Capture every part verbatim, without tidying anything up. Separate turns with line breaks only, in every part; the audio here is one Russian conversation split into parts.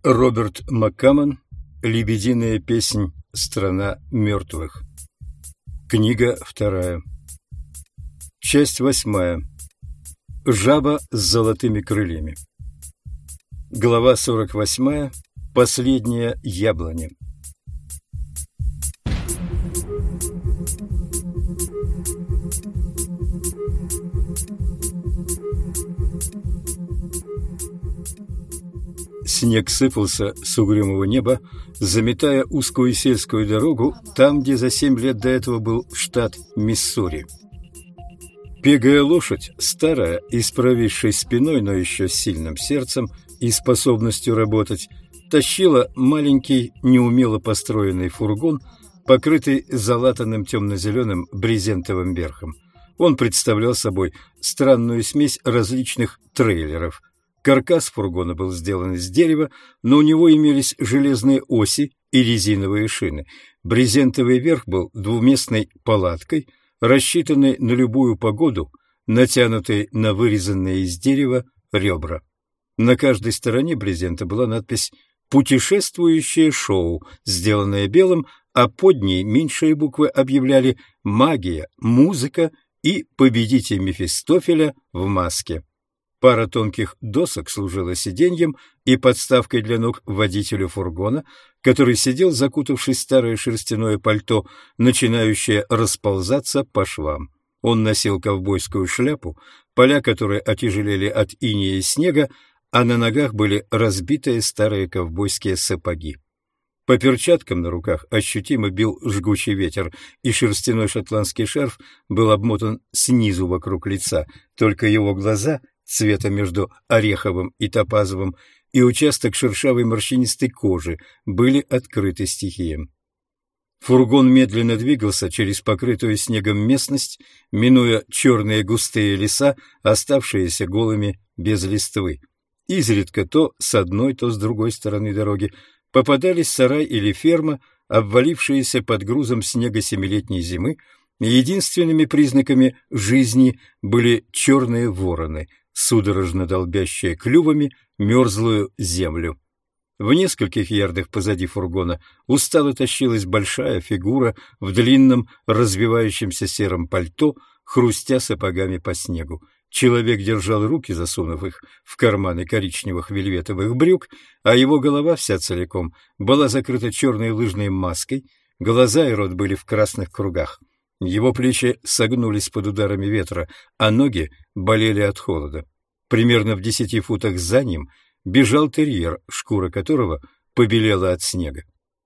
Роберт Маккамон. Лебединая песнь. Страна мертвых. Книга вторая. Часть восьмая. Жаба с золотыми крыльями. Глава сорок восьмая. Последняя яблоня. Снег сыпался с угрюмого неба, заметая узкую сельскую дорогу там, где за семь лет до этого был штат Миссури. Пегая лошадь, старая и с провисшей спиной, но еще с сильным сердцем и способностью работать, тащила маленький, неумело построенный фургон, покрытый залатанным темно-зеленым брезентовым верхом. Он представлял собой странную смесь различных трейлеров. Каркас фургона был сделан из дерева, но у него имелись железные оси и резиновые шины. Брезентовый верх был двуместной палаткой, рассчитанной на любую погоду, натянутой на вырезанные из дерева ребра. На каждой стороне брезента была надпись «Путешествующее шоу», сделанное белым, а под ней меньшие буквы объявляли «Магия», «Музыка» и «Победите Мефистофеля в маске». Пара тонких досок служила сиденьем и подставкой для ног водителю фургона, который сидел, закутавшись в старое шерстяное пальто, начинающее расползаться по швам. Он носил ковбойскую шляпу, поля которой отяжелели от инея и снега, а на ногах были разбитые старые ковбойские сапоги. По перчаткам на руках ощутимо бил жгучий ветер, и шерстяной шотландский шарф был обмотан снизу вокруг лица, только его глаза — цвета между ореховым и топазовым, и участок шершавой морщинистой кожи были открыты стихиям. Фургон медленно двигался через покрытую снегом местность, минуя черные густые леса, оставшиеся голыми без листвы. Изредка то с одной, то с другой стороны дороги попадались сарай или ферма, обвалившиеся под грузом снега семилетней зимы, и единственными признаками жизни были черные вороны, судорожно долбящие клювами мерзлую землю. В нескольких ярдах позади фургона устало тащилась большая фигура в длинном развивающемся сером пальто, хрустя сапогами по снегу. Человек держал руки, засунув их в карманы коричневых вельветовых брюк, а его голова вся целиком была закрыта черной лыжной маской, глаза и рот были в красных кругах. Его плечи согнулись под ударами ветра, а ноги болели от холода. Примерно в десяти футах за ним бежал терьер, шкура которого побелела от снега.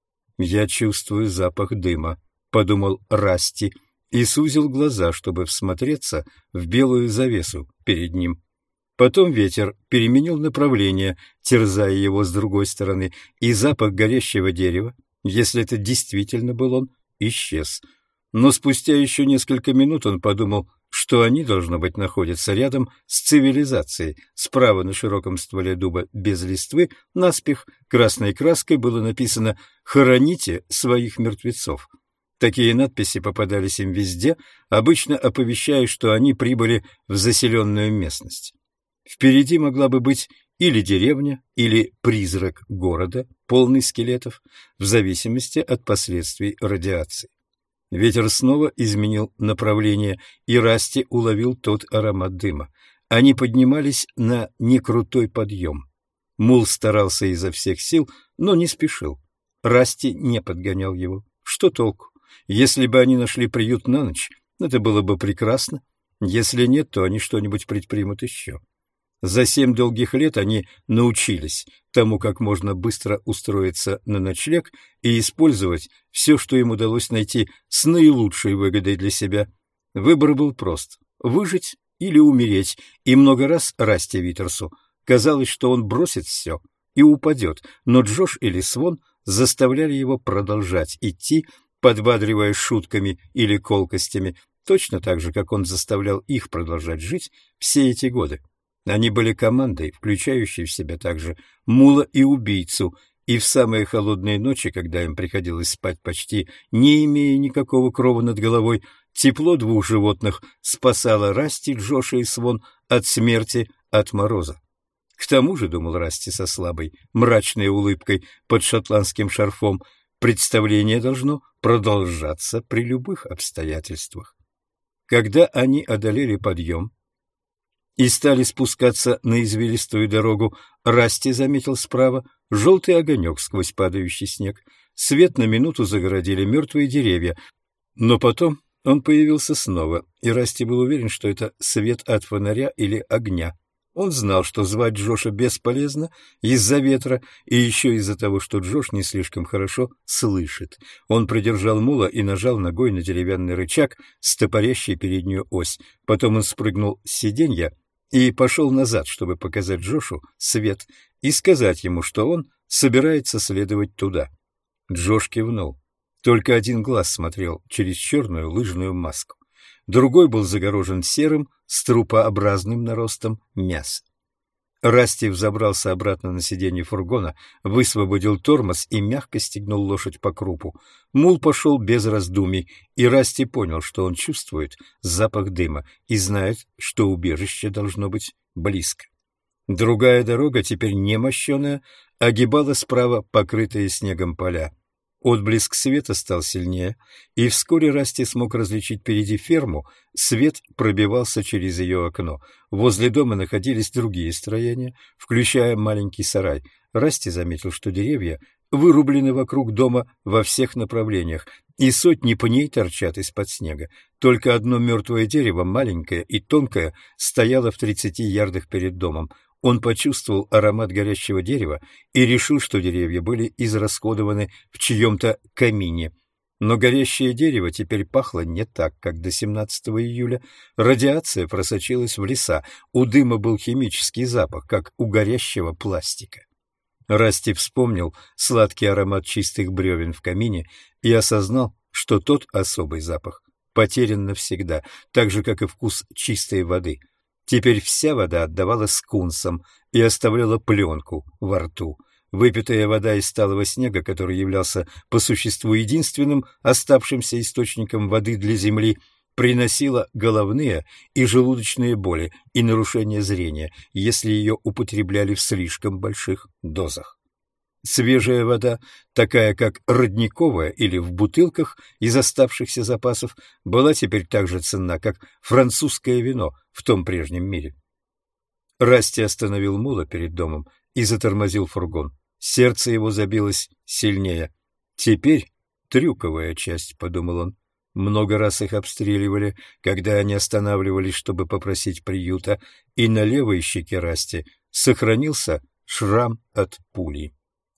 «Я чувствую запах дыма», — подумал Расти и сузил глаза, чтобы всмотреться в белую завесу перед ним. Потом ветер переменил направление, терзая его с другой стороны, и запах горящего дерева, если это действительно был он, исчез. Но спустя еще несколько минут он подумал, что они, должно быть, находятся рядом с цивилизацией. Справа на широком стволе дуба без листвы наспех красной краской было написано «Хороните своих мертвецов». Такие надписи попадались им везде, обычно оповещая, что они прибыли в заселенную местность. Впереди могла бы быть или деревня, или призрак города, полный скелетов, в зависимости от последствий радиации. Ветер снова изменил направление, и Расти уловил тот аромат дыма. Они поднимались на некрутой подъем. Мул старался изо всех сил, но не спешил. Расти не подгонял его. Что толку? Если бы они нашли приют на ночь, это было бы прекрасно. Если нет, то они что-нибудь предпримут еще. За семь долгих лет они научились тому, как можно быстро устроиться на ночлег и использовать все, что им удалось найти с наилучшей выгодой для себя. Выбор был прост — выжить или умереть, и много раз Расти Витерсу казалось, что он бросит все и упадет, но Джош или Свон заставляли его продолжать идти, подбадривая шутками или колкостями, точно так же, как он заставлял их продолжать жить все эти годы. Они были командой, включающей в себя также мула и убийцу, и в самые холодные ночи, когда им приходилось спать почти не имея никакого крова над головой, тепло двух животных спасало Расти, Джоша и Свон от смерти, от мороза. К тому же, думал Расти со слабой, мрачной улыбкой под шотландским шарфом, представление должно продолжаться при любых обстоятельствах. Когда они одолели подъем и стали спускаться на извилистую дорогу, Расти заметил справа желтый огонек сквозь падающий снег. Свет на минуту загородили мертвые деревья, но потом он появился снова, и Расти был уверен, что это свет от фонаря или огня. Он знал, что звать Джоша бесполезно из-за ветра и еще из-за того, что Джош не слишком хорошо слышит. Он придержал мула и нажал ногой на деревянный рычаг, стопорящий переднюю ось. Потом он спрыгнул с сиденья и пошел назад, чтобы показать Джошу свет и сказать ему, что он собирается следовать туда. Джош кивнул. Только один глаз смотрел через черную лыжную маску. Другой был загорожен серым, струпообразным наростом мяса. Расти взобрался обратно на сиденье фургона, высвободил тормоз и мягко стегнул лошадь по крупу. Мул пошел без раздумий, и Расти понял, что он чувствует запах дыма и знает, что убежище должно быть близко. Другая дорога, теперь не мощеная, огибала справа покрытые снегом поля. Отблеск света стал сильнее, и вскоре Расти смог различить впереди ферму. Свет пробивался через ее окно. Возле дома находились другие строения, включая маленький сарай. Расти заметил, что деревья вырублены вокруг дома во всех направлениях, и сотни пней торчат из-под снега. Только одно мертвое дерево, маленькое и тонкое, стояло в тридцати ярдах перед домом. Он почувствовал аромат горящего дерева и решил, что деревья были израсходованы в чьем-то камине. Но горящее дерево теперь пахло не так, как до семнадцатого июля. Радиация просочилась в леса, у дыма был химический запах, как у горящего пластика. Расти вспомнил сладкий аромат чистых бревен в камине и осознал, что тот особый запах потерян навсегда, так же, как и вкус чистой воды. Теперь вся вода отдавала скунсам и оставляла пленку во рту. Выпитая вода из талого снега, который являлся по существу единственным оставшимся источником воды для земли, приносила головные и желудочные боли и нарушение зрения, если ее употребляли в слишком больших дозах. Свежая вода, такая как родниковая или в бутылках из оставшихся запасов, была теперь так же ценна, как французское вино в том прежнем мире. Расти остановил мула перед домом и затормозил фургон. Сердце его забилось сильнее. «Теперь трюковая часть», — подумал он. Много раз их обстреливали, когда они останавливались, чтобы попросить приюта, и на левой щеке Расти сохранился шрам от пули.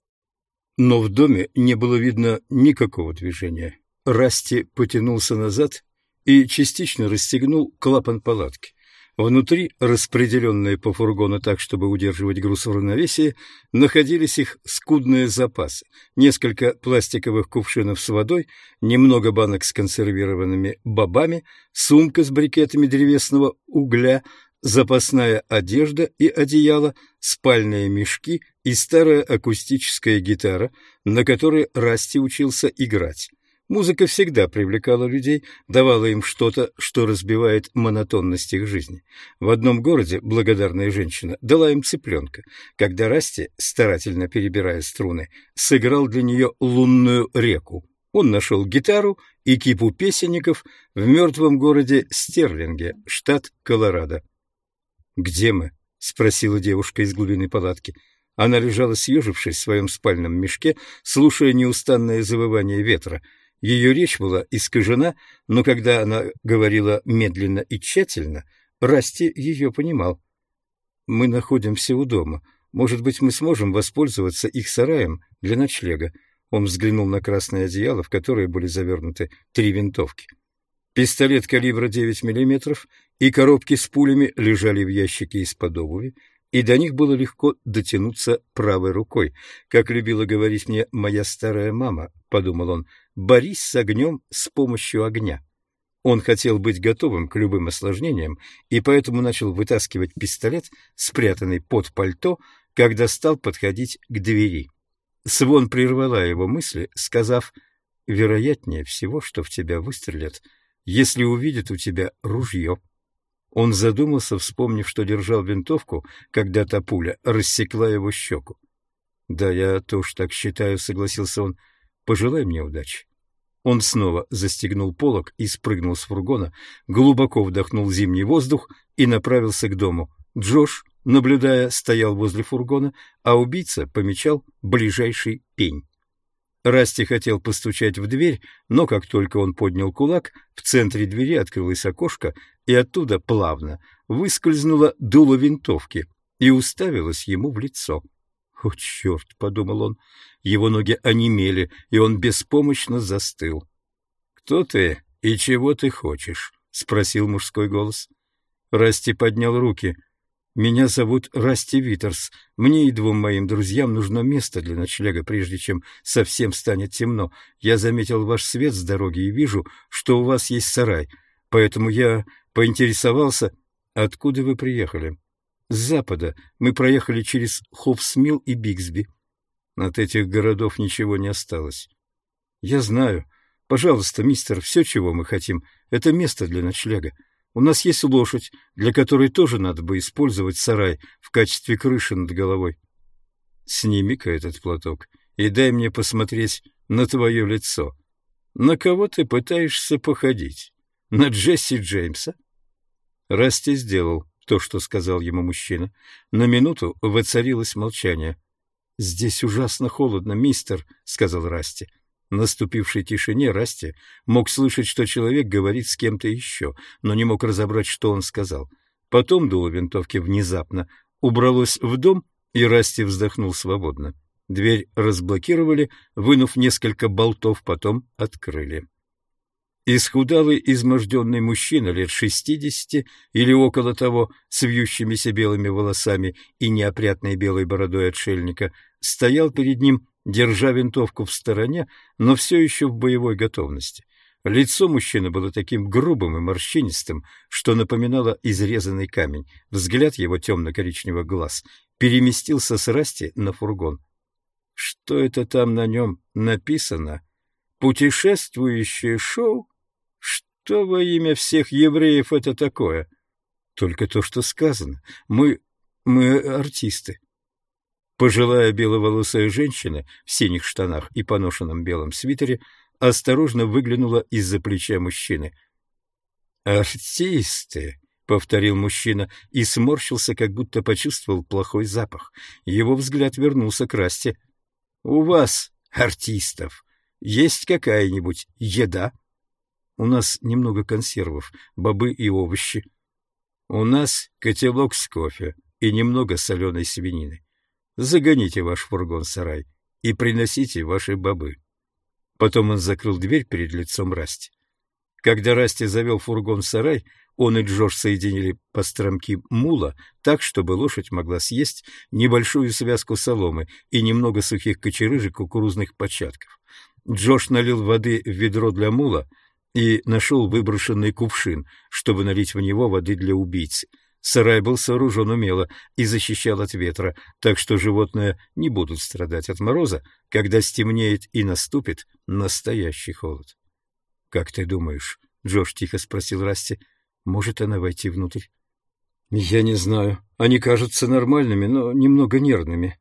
Но в доме не было видно никакого движения. Расти потянулся назад и частично расстегнул клапан палатки. Внутри, распределенные по фургону так, чтобы удерживать груз в равновесии, находились их скудные запасы. Несколько пластиковых кувшинов с водой, немного банок с консервированными бобами, сумка с брикетами древесного угля, запасная одежда и одеяло, спальные мешки и старая акустическая гитара, на которой Расти учился играть. Музыка всегда привлекала людей, давала им что-то, что разбивает монотонность их жизни. В одном городе благодарная женщина дала им цыпленка, когда Расти, старательно перебирая струны, сыграл для нее лунную реку. Он нашел гитару и кипу песенников в мертвом городе Стерлинге, штат Колорадо. «Где мы?» — спросила девушка из глубины палатки. Она лежала, съежившись в своем спальном мешке, слушая неустанное завывание ветра. Ее речь была искажена, но когда она говорила медленно и тщательно, Расти ее понимал. «Мы находимся у дома. Может быть, мы сможем воспользоваться их сараем для ночлега». Он взглянул на красное одеяло, в которое были завернуты три винтовки. Пистолет калибра девять миллиметров и коробки с пулями лежали в ящике из-под обуви, и до них было легко дотянуться правой рукой. «Как любила говорить мне моя старая мама», — подумал он, — «борись с огнем с помощью огня». Он хотел быть готовым к любым осложнениям, и поэтому начал вытаскивать пистолет, спрятанный под пальто, когда стал подходить к двери. Свон прервала его мысли, сказав: «Вероятнее всего, что в тебя выстрелят, если увидят у тебя ружье». Он задумался, вспомнив, что держал винтовку, когда та пуля рассекла его щеку. «Да, я тоже так считаю», — согласился он. «Пожелай мне удачи». Он снова застегнул полог и спрыгнул с фургона, глубоко вдохнул зимний воздух и направился к дому. Джош, наблюдая, стоял возле фургона, а убийца помечал ближайший пень. Расти хотел постучать в дверь, но как только он поднял кулак, в центре двери открылось окошко, и оттуда плавно выскользнуло дуло винтовки и уставилось ему в лицо. «О, черт!» — подумал он. Его ноги онемели, и он беспомощно застыл. «Кто ты и чего ты хочешь?» — спросил мужской голос. Расти поднял руки. «Меня зовут Расти Витерс. Мне и двум моим друзьям нужно место для ночлега, прежде чем совсем станет темно. Я заметил ваш свет с дороги и вижу, что у вас есть сарай. Поэтому я поинтересовался, откуда вы приехали?» «С запада. Мы проехали через Хоффсмилл и Бигсби». «От этих городов ничего не осталось». «Я знаю. Пожалуйста, мистер, все, чего мы хотим, это место для ночлега. У нас есть лошадь, для которой тоже надо бы использовать сарай в качестве крыши над головой». «Сними-ка этот платок и дай мне посмотреть на твое лицо. На кого ты пытаешься походить? На Джесси Джеймса?» Расти сделал то, что сказал ему мужчина. На минуту воцарилось молчание. «Здесь ужасно холодно, мистер», — сказал Расти. В наступившей тишине Расти мог слышать, что человек говорит с кем-то еще, но не мог разобрать, что он сказал. Потом дуло винтовки внезапно убралось в дом, и Расти вздохнул свободно. Дверь разблокировали, вынув несколько болтов, потом открыли. Исхудалый, изможденный мужчина лет шестидесяти или около того, с вьющимися белыми волосами и неопрятной белой бородой отшельника, стоял перед ним, держа винтовку в стороне, но все еще в боевой готовности. Лицо мужчины было таким грубым и морщинистым, что напоминало изрезанный камень. Взгляд его темно-коричневых глаз переместился с Расти на фургон. «Что это там на нем написано? Путешествующее шоу? Что во имя всех евреев это такое?» «Только то, что сказано. Мы... мы артисты». Пожилая беловолосая женщина в синих штанах и поношенном белом свитере осторожно выглянула из-за плеча мужчины. «Артисты», — повторил мужчина и сморщился, как будто почувствовал плохой запах. Его взгляд вернулся к Расти. «У вас, артистов, есть какая-нибудь еда?» «У нас немного консервов, бобы и овощи». «У нас котелок с кофе и немного соленой свинины. Загоните ваш фургон-сарай и приносите ваши бобы». Потом он закрыл дверь перед лицом Расти. Когда Расти завел фургон-сарай, он и Джош соединили постромки мула так, чтобы лошадь могла съесть небольшую связку соломы и немного сухих кочерыжек кукурузных початков. Джош налил воды в ведро для мула и нашел выброшенный кувшин, чтобы налить в него воды для убийцы. Сарай был сооружен умело и защищал от ветра, так что животные не будут страдать от мороза, когда стемнеет и наступит настоящий холод. — Как ты думаешь, — Джош тихо спросил Расти, — может она войти внутрь? — Я не знаю. Они кажутся нормальными, но немного нервными.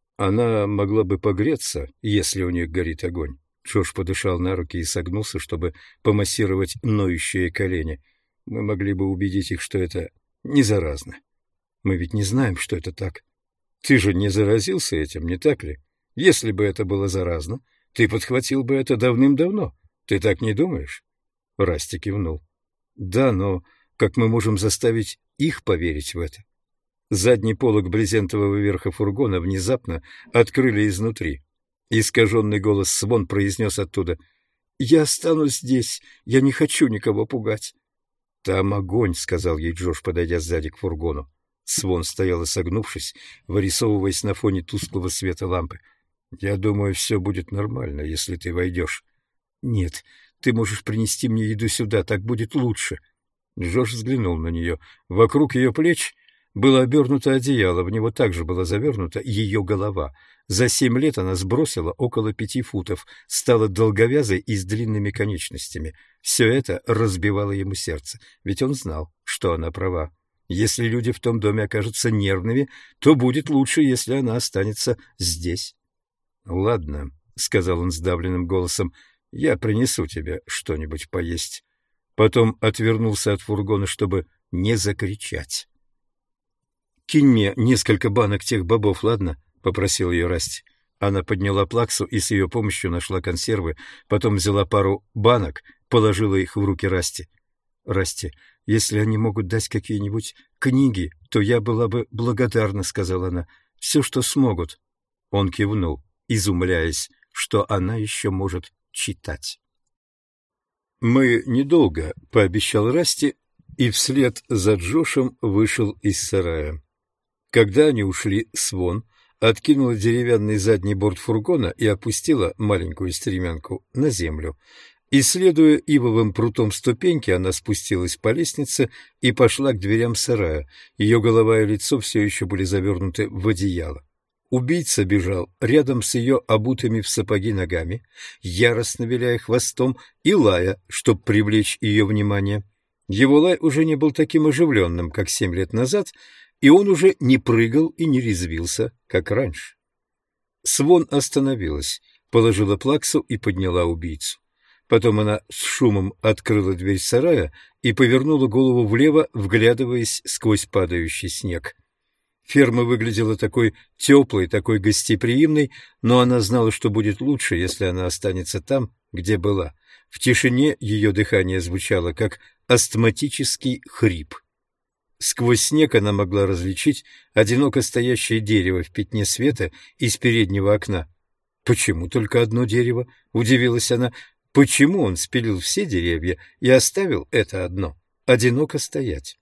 Она могла бы погреться, если у них горит огонь. Джош подышал на руки и согнулся, чтобы помассировать ноющие колени. Мы могли бы убедить их, что это не заразно. Мы ведь не знаем, что это так. Ты же не заразился этим, не так ли? Если бы это было заразно, ты подхватил бы это давным-давно. Ты так не думаешь? Расти кивнул. Да, но как мы можем заставить их поверить в это? Задний полог брезентового верха фургона внезапно открыли изнутри. Искаженный голос Свон произнес оттуда: «Я останусь здесь, я не хочу никого пугать». «Там огонь», — сказал ей Джош, подойдя сзади к фургону. Свон стояла согнувшись, вырисовываясь на фоне тусклого света лампы. «Я думаю, все будет нормально, если ты войдешь». «Нет, ты можешь принести мне еду сюда, так будет лучше». Джош взглянул на нее. Вокруг ее плеч было обернуто одеяло, в него также была завернута ее голова. За семь лет она сбросила около пяти футов, стала долговязой и с длинными конечностями. Все это разбивало ему сердце, ведь он знал, что она права. Если люди в том доме окажутся нервными, то будет лучше, если она останется здесь. — Ладно, — сказал он сдавленным голосом, — я принесу тебе что-нибудь поесть. Потом отвернулся от фургона, чтобы не закричать. — Кинь мне несколько банок тех бобов, ладно? — попросил ее Расти. Она подняла плаксу и с ее помощью нашла консервы, потом взяла пару банок, положила их в руки Расти. — Расти, если они могут дать какие-нибудь книги, то я была бы благодарна, — сказала она. — Все, что смогут. Он кивнул, изумляясь, что она еще может читать. «Мы недолго», — пообещал Расти, и вслед за Джошем вышел из сарая. Когда они ушли, Свон откинула деревянный задний борт фургона и опустила маленькую стремянку на землю. Исследуя ивовым прутом ступеньки, она спустилась по лестнице и пошла к дверям сарая. Ее голова и лицо все еще были завернуты в одеяло. Убийца бежал рядом с ее обутыми в сапоги ногами, яростно виляя хвостом и лая, чтобы привлечь ее внимание. Его лай уже не был таким оживленным, как семь лет назад, и он уже не прыгал и не резвился, как раньше. Свон остановилась, положила плаксу и подняла убийцу. Потом она с шумом открыла дверь сарая и повернула голову влево, вглядываясь сквозь падающий снег. Ферма выглядела такой теплой, такой гостеприимной, но она знала, что будет лучше, если она останется там, где была. В тишине ее дыхание звучало, как астматический хрип. Сквозь снег она могла различить одиноко стоящее дерево в пятне света из переднего окна. «Почему только одно дерево?» — удивилась она. «Почему он спилил все деревья и оставил это одно одиноко стоять?»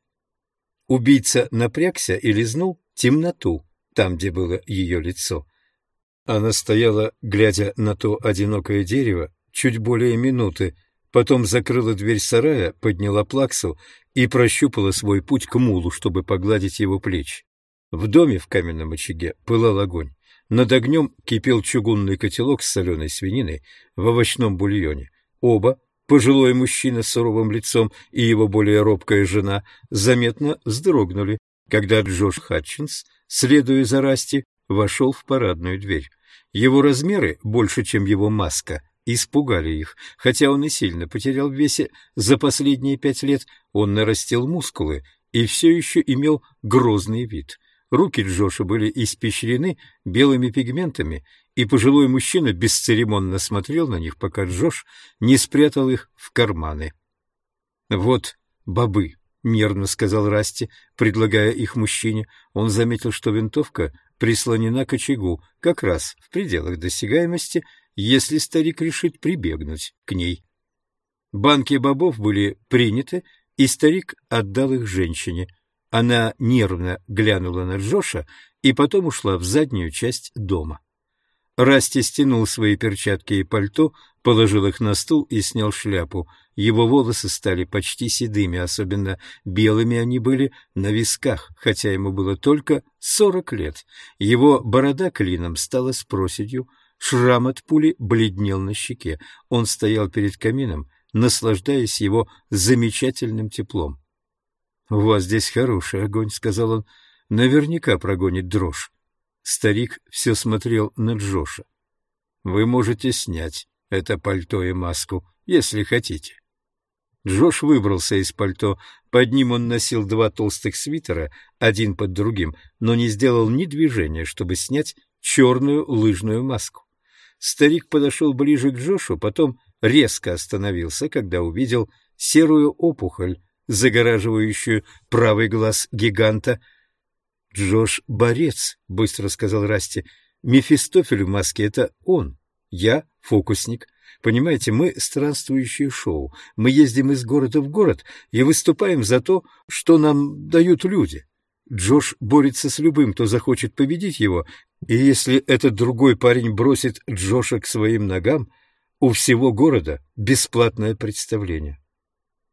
Убийца напрягся и лизнул темноту, там, где было ее лицо. Она стояла, глядя на то одинокое дерево, чуть более минуты, потом закрыла дверь сарая, подняла плаксу и прощупала свой путь к мулу, чтобы погладить его плечи. В доме в каменном очаге пылал огонь. Над огнем кипел чугунный котелок с соленой свининой в овощном бульоне. Оба, пожилой мужчина с суровым лицом и его более робкая жена, заметно вздрогнули, когда Джош Хатчинс, следуя за Расти, вошел в парадную дверь. Его размеры, больше, чем его маска, испугали их. Хотя он и сильно потерял в весе за последние пять лет, он нарастил мускулы и все еще имел грозный вид. Руки Джоша были испещрены белыми пигментами, и пожилой мужчина бесцеремонно смотрел на них, пока Джош не спрятал их в карманы. «Вот бобы», — нервно сказал Расти, предлагая их мужчине. Он заметил, что винтовка прислонена к очагу, как раз в пределах досягаемости, если старик решит прибегнуть к ней. Банки бобов были приняты, и старик отдал их женщине. Она нервно глянула на Джоша и потом ушла в заднюю часть дома. Расти стянул свои перчатки и пальто, положил их на стул и снял шляпу. Его волосы стали почти седыми, особенно белыми они были на висках, хотя ему было только сорок лет. Его борода клином стала с проседью, шрам от пули бледнел на щеке. Он стоял перед камином, наслаждаясь его замечательным теплом. — У вас здесь хороший огонь, — сказал он, — наверняка прогонит дрожь. Старик все смотрел на Джоша. — Вы можете снять это пальто и маску, если хотите. Джош выбрался из пальто. Под ним он носил два толстых свитера, один под другим, но не сделал ни движения, чтобы снять черную лыжную маску. Старик подошел ближе к Джошу, потом резко остановился, когда увидел серую опухоль, загораживающую правый глаз гиганта. — Джош — борец, — быстро сказал Расти. — Мефистофель в маске — это он. Я — фокусник. Понимаете, мы странствующее шоу. Мы ездим из города в город и выступаем за то, что нам дают люди. Джош борется с любым, кто захочет победить его, и если этот другой парень бросит Джоша к своим ногам, у всего города бесплатное представление.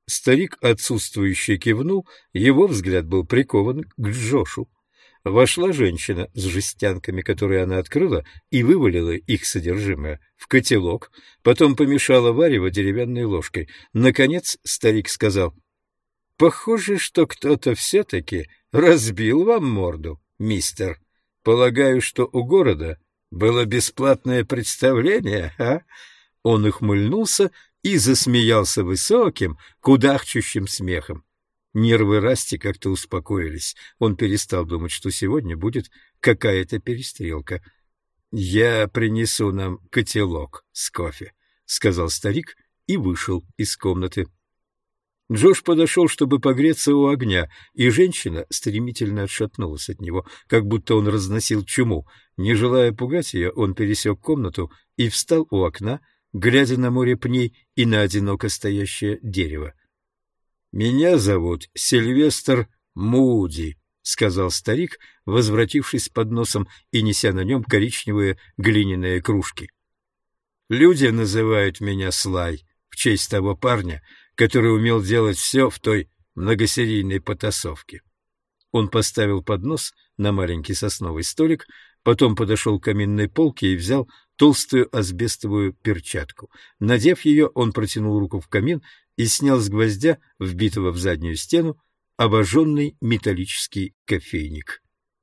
Старик отсутствующе кивнул, его взгляд был прикован к Джошу. Вошла женщина с жестянками, которые она открыла, и вывалила их содержимое в котелок, потом помешала варево деревянной ложкой. Наконец старик сказал: «Похоже, что кто-то все-таки разбил вам морду, мистер. Полагаю, что у города было бесплатное представление, а?» Он ухмыльнулся и засмеялся высоким, кудахчущим смехом. Нервы Расти как-то успокоились. Он перестал думать, что сегодня будет какая-то перестрелка. «Я принесу нам котелок с кофе», — сказал старик и вышел из комнаты. Джош подошел, чтобы погреться у огня, и женщина стремительно отшатнулась от него, как будто он разносил чуму. Не желая пугать ее, он пересек комнату и встал у окна, глядя на море пней и на одиноко стоящее дерево. «Меня зовут Сильвестр Муди», — сказал старик, возвратившись с подносом и неся на нем коричневые глиняные кружки. «Люди называют меня Слай в честь того парня, который умел делать все в той многосерийной потасовке». Он поставил поднос на маленький сосновый столик, потом подошел к каминной полке и взял толстую асбестовую перчатку. Надев ее, он протянул руку в камин и снял с гвоздя, вбитого в заднюю стену, обожженный металлический кофейник.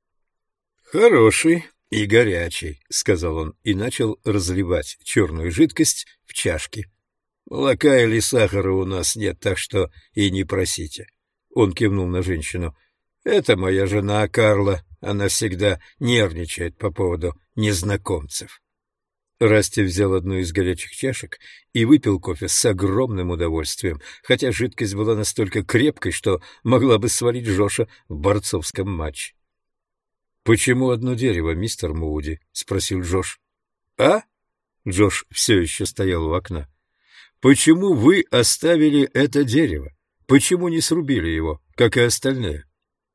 «Хороший и горячий», — сказал он, и начал разливать черную жидкость в чашки. «Молока или сахара у нас нет, так что и не просите». Он кивнул на женщину. «Это моя жена Карла. Она всегда нервничает по поводу незнакомцев». Расти взял одну из горячих чашек и выпил кофе с огромным удовольствием, хотя жидкость была настолько крепкой, что могла бы свалить Джоша в борцовском матче. «Почему одно дерево, мистер Муди?» — спросил Джош. «А?» — Джош все еще стоял у окна. «Почему вы оставили это дерево? Почему не срубили его, как и остальные?»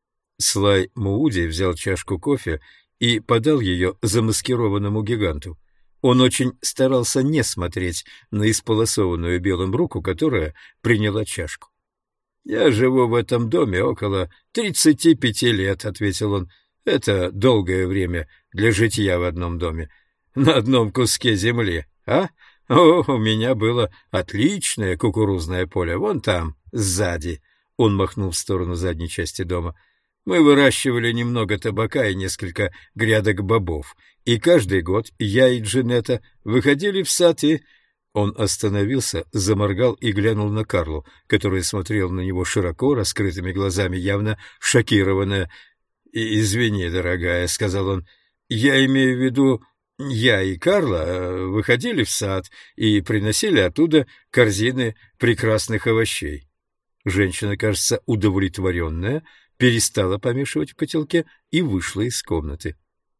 Слай Мууди взял чашку кофе и подал ее замаскированному гиганту. Он очень старался не смотреть на исполосованную белым руку, которая приняла чашку. «Я живу в этом доме около тридцати пяти лет», — ответил он. «Это долгое время для житья в одном доме, на одном куске земли, а? О, у меня было отличное кукурузное поле, вон там, сзади». Он махнул в сторону задней части дома. «Мы выращивали немного табака и несколько грядок бобов, и каждый год я и Джинетта выходили в сад и...» Он остановился, заморгал и глянул на Карлу, которая смотрела на него широко раскрытыми глазами, явно шокированная. «Извини, дорогая», — сказал он, — «я имею в виду, я и Карла выходили в сад и приносили оттуда корзины прекрасных овощей». Женщина, кажется, удовлетворенная, перестала помешивать в котелке и вышла из комнаты.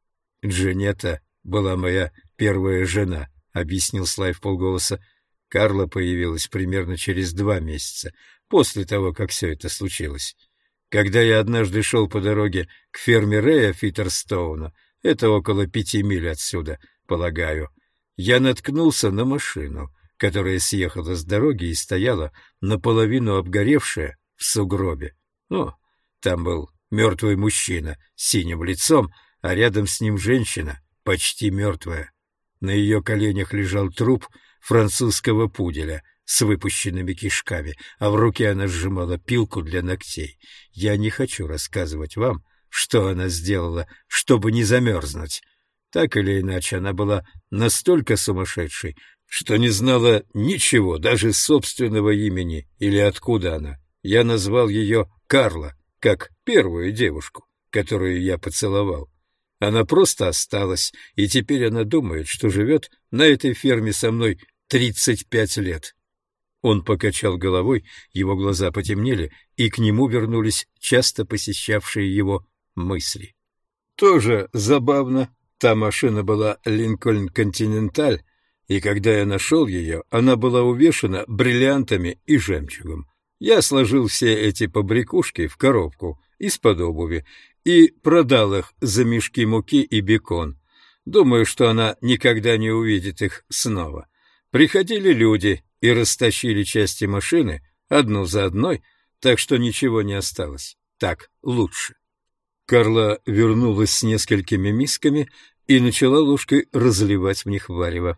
«Джинетта была моя первая жена», — объяснил Слай вполголоса. «Карла появилась примерно через два месяца после того, как все это случилось. Когда я однажды шел по дороге к ферме Рэя Фиттерстоуна, это около пяти миль отсюда, полагаю, я наткнулся на машину, которая съехала с дороги и стояла наполовину обгоревшая в сугробе. Ну, там был мертвый мужчина с синим лицом, а рядом с ним женщина, почти мертвая. На ее коленях лежал труп французского пуделя с выпущенными кишками, а в руке она сжимала пилку для ногтей. Я не хочу рассказывать вам, что она сделала, чтобы не замерзнуть. Так или иначе, она была настолько сумасшедшей, что не знала ничего, даже собственного имени или откуда она. Я назвал ее Карла, как первую девушку, которую я поцеловал. Она просто осталась, и теперь она думает, что живет на этой ферме со мной тридцать пять лет. Он покачал головой, его глаза потемнели, и к нему вернулись часто посещавшие его мысли. Тоже забавно, та машина была Линкольн Континенталь, и когда я нашел ее, она была увешана бриллиантами и жемчугом. Я сложил все эти побрякушки в коробку из-под обуви и продал их за мешки муки и бекон. Думаю, что она никогда не увидит их снова. Приходили люди и растащили части машины, одну за одной, так что ничего не осталось. Так лучше. Карла вернулась с несколькими мисками и начала ложкой разливать в них варево.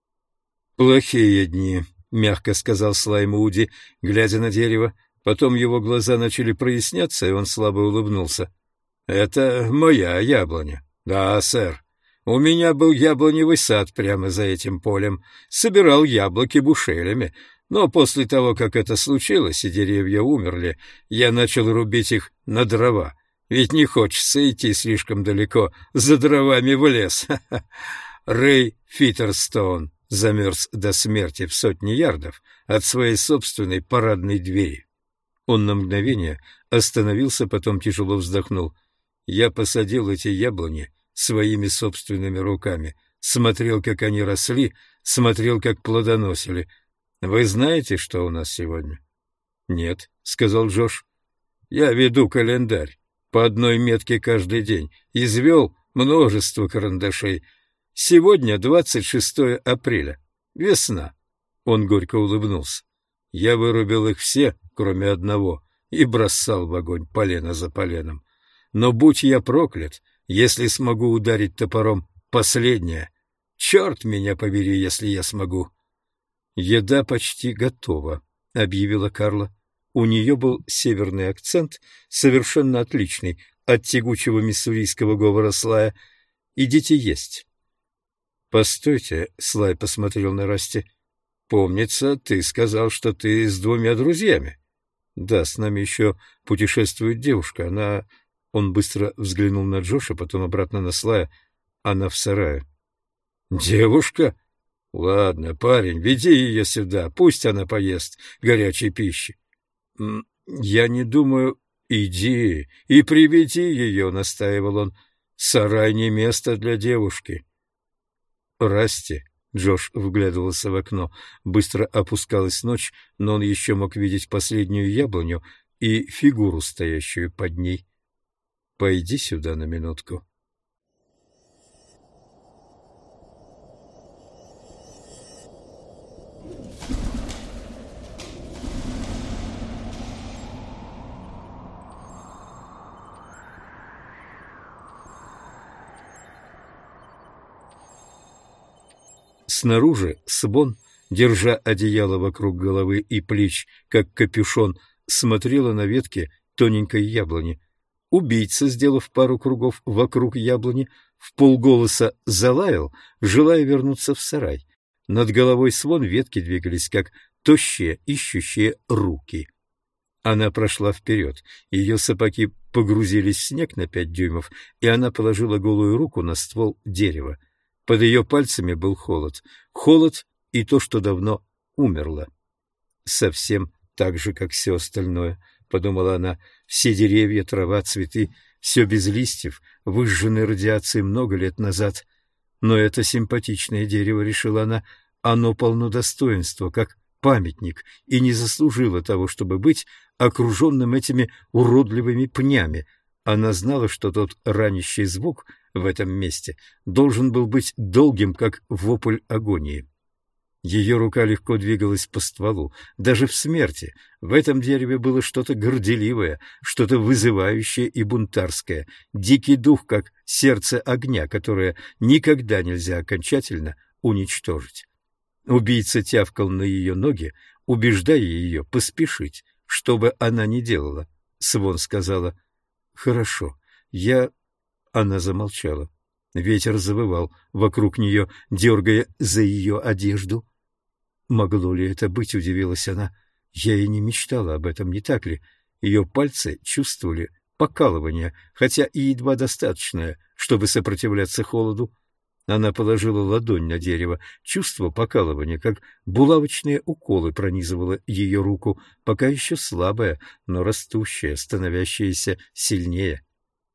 «Плохие дни», — мягко сказал Слайм Уди, глядя на дерево. Потом его глаза начали проясняться, и он слабо улыбнулся. «Это моя яблоня. Да, сэр. У меня был яблоневый сад прямо за этим полем. Собирал яблоки бушелями. Но после того, как это случилось, и деревья умерли, я начал рубить их на дрова. Ведь не хочется идти слишком далеко за дровами в лес. Рэй Фиттерстоун замерз до смерти в сотни ярдов от своей собственной парадной двери». Он на мгновение остановился, потом тяжело вздохнул. «Я посадил эти яблони своими собственными руками, смотрел, как они росли, смотрел, как плодоносили. Вы знаете, что у нас сегодня?» «Нет», — сказал Джош. «Я веду календарь по одной метке каждый день, извел множество карандашей. Сегодня двадцать шестое апреля. Весна». Он горько улыбнулся. «Я вырубил их все, кроме одного, и бросал в огонь полено за поленом. Но будь я проклят, если смогу ударить топором последнее. Черт меня побери, если я смогу». «Еда почти готова», — объявила Карла. У нее был северный акцент, совершенно отличный от тягучего миссурийского говора Слая. «Идите есть». «Постойте», — Слай посмотрел на Расти. «Помнится, ты сказал, что ты с двумя друзьями». «Да, с нами еще путешествует девушка. Она...» Он быстро взглянул на Джоша, потом обратно на Слая. «Она в сарае». «Девушка? Ладно, парень, веди ее сюда, пусть она поест горячей пищи». «Я не думаю...» «Иди и приведи ее», — настаивал он. «Сарай не место для девушки». «Расти», — Джош вглядывался в окно, быстро опускалась ночь, но он еще мог видеть последнюю яблоню и фигуру, стоящую под ней. «Пойди сюда на минутку». Снаружи Сбон, держа одеяло вокруг головы и плеч, как капюшон, смотрела на ветке тоненькой яблони. Убийца, сделав пару кругов вокруг яблони, вполголоса залаял, желая вернуться в сарай. Над головой Свон ветки двигались, как тощие, ищущие руки. Она прошла вперед, ее сапоги погрузились в снег на пять дюймов, и она положила голую руку на ствол дерева. Под ее пальцами был холод. Холод и то, что давно умерло. Совсем так же, как все остальное, — подумала она. Все деревья, трава, цветы, все без листьев, выжженные радиацией много лет назад. Но это симпатичное дерево, — решила она, — оно полно достоинства, как памятник, и не заслужило того, чтобы быть окруженным этими уродливыми пнями. Она знала, что тот ранящий звук в этом месте должен был быть долгим, как вопль агонии. Ее рука легко двигалась по стволу. Даже в смерти в этом дереве было что-то горделивое, что-то вызывающее и бунтарское, дикий дух, как сердце огня, которое никогда нельзя окончательно уничтожить. Убийца тявкал на ее ноги, убеждая ее поспешить, что бы она ни делала. Свон сказала: «Хорошо, я...» Она замолчала. Ветер завывал вокруг нее, дергая за ее одежду. «Могло ли это быть?» — удивилась она. «Я и не мечтала об этом, не так ли?» Ее пальцы чувствовали покалывание, хотя и едва достаточное, чтобы сопротивляться холоду. Она положила ладонь на дерево. Чувство покалывания, как булавочные уколы, пронизывало ее руку, пока еще слабое, но растущее, становящееся сильнее.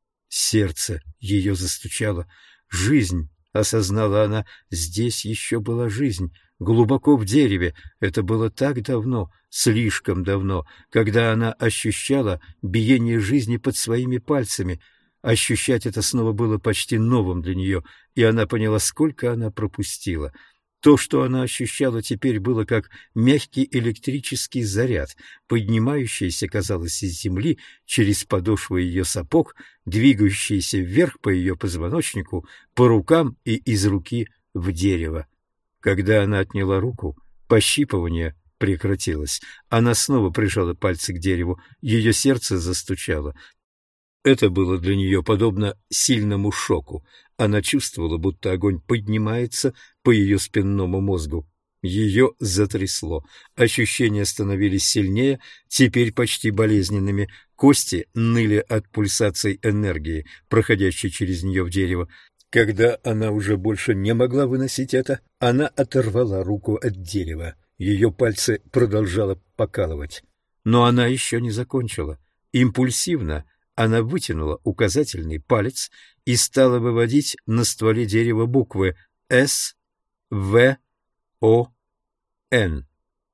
Сердце ее застучало. «Жизнь!» — осознала она. «Здесь еще была жизнь, глубоко в дереве. Это было так давно, слишком давно, когда она ощущала биение жизни под своими пальцами. Ощущать это снова было почти новым для нее, и она поняла, сколько она пропустила. То, что она ощущала теперь, было как мягкий электрический заряд, поднимающийся, казалось, из земли через подошвы ее сапог, двигающийся вверх по ее позвоночнику, по рукам и из руки в дерево. Когда она отняла руку, пощипывание прекратилось. Она снова прижала пальцы к дереву, ее сердце застучало. Это было для нее подобно сильному шоку. Она чувствовала, будто огонь поднимается по ее спинному мозгу. Ее затрясло. Ощущения становились сильнее, теперь почти болезненными. Кости ныли от пульсаций энергии, проходящей через нее в дерево. Когда она уже больше не могла выносить это, она оторвала руку от дерева. Ее пальцы продолжало покалывать. Но она еще не закончила. Импульсивно она вытянула указательный палец и стала выводить на стволе дерева буквы «С», «В», «О», «Н».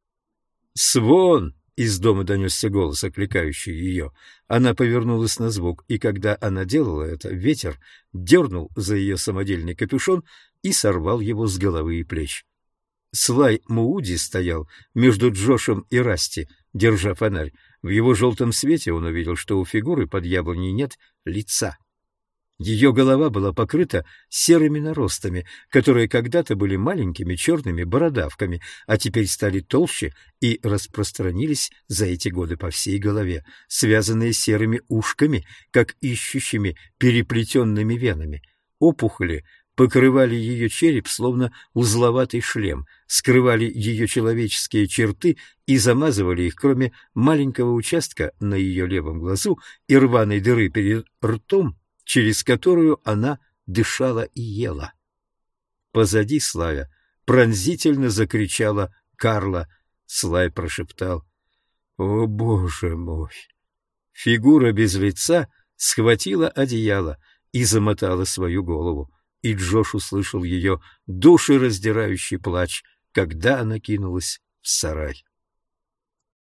«Свон!» — из дома донесся голос, окликающий ее. Она повернулась на звук, и когда она делала это, ветер дернул за ее самодельный капюшон и сорвал его с головы и плеч. Слай Мууди стоял между Джошем и Расти, держа фонарь. В его желтом свете он увидел, что у фигуры под яблоней нет лица. Ее голова была покрыта серыми наростами, которые когда-то были маленькими черными бородавками, а теперь стали толще и распространились за эти годы по всей голове, связанные серыми ушками, как ищущими переплетенными венами. Опухоли покрывали ее череп, словно узловатый шлем, скрывали ее человеческие черты и замазывали их, кроме маленького участка на ее левом глазу и рваной дыры перед ртом, через которую она дышала и ела. Позади Слая пронзительно закричала Карла. Слай прошептал: «О, Боже мой!» Фигура без лица схватила одеяло и замотала свою голову, и Джош услышал ее душераздирающий плач, когда она кинулась в сарай.